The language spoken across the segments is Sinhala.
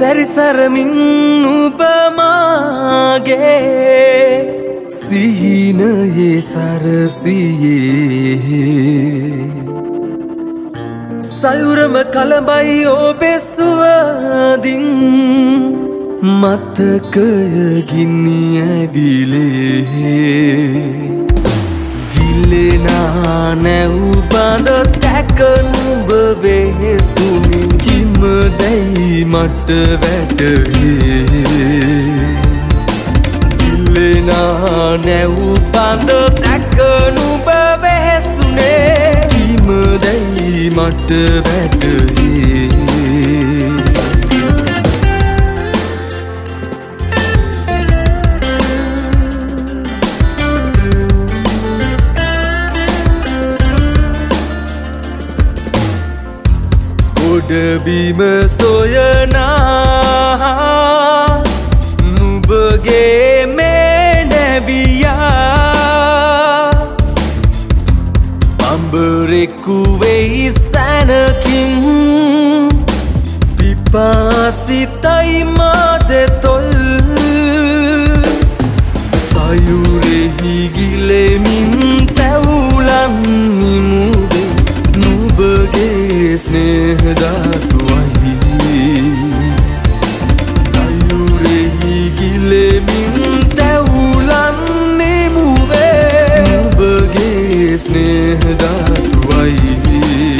සැරිසරමින් නුඹ මාගේ සිහිනයේ සරසියේ සයුරම කලබයි ඔබේ සුවඳින් මතකය ගිනි ඇවිලේ ගිලෙනා නැව් බඳ තැක නුඹ වෙහෙසුනේ කිමදැයි මට වැටහේ ගිලෙනා නැව් බඳ තැක නුඹ වෙහෙසුනේ කිමදැයි මට වැටහේ බිම සොයනා නුඹගේ මේ නැවියා පඹරෙකු වෙයි සැනකින් පිපාසිතයි මාදෙතොල් සයුරෙහි ගිලෙමින් තැවුලන් නිමුදේ නුඹගේ ස්නේහධාතුවයි සයුරෙහි ගිලෙමින් තැවුලන් නිමුවේ නුඹගේ ස්නේහධාතුවයි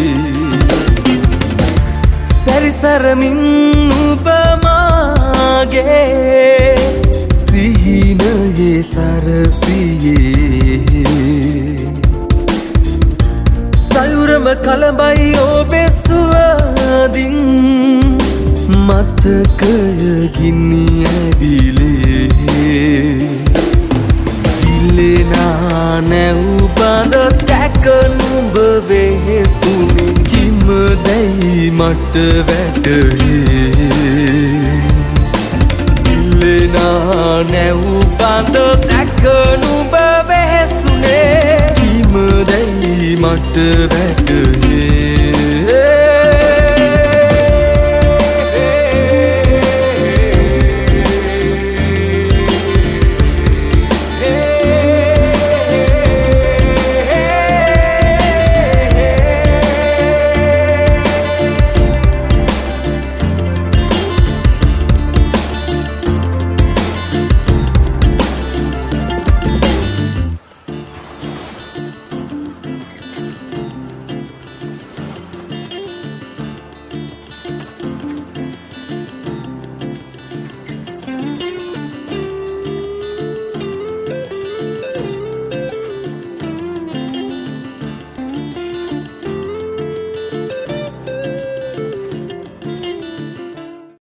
සැරිසරමින් නුඹ මාගේ සිහිනයේ සරසියේ සයුරම කලබයි ඔබේ සුවඳින් මතකය ගිනි ඇවිලේ ගිලෙනා නැව් බඳ තැක නුඹ වෙහෙසුනේ කිමදැයි මට වැටහේ ගිලෙනා නැව් බඳ තැක නුඹ වෙහෙසුනේ කිමදැයි මට වැටහේ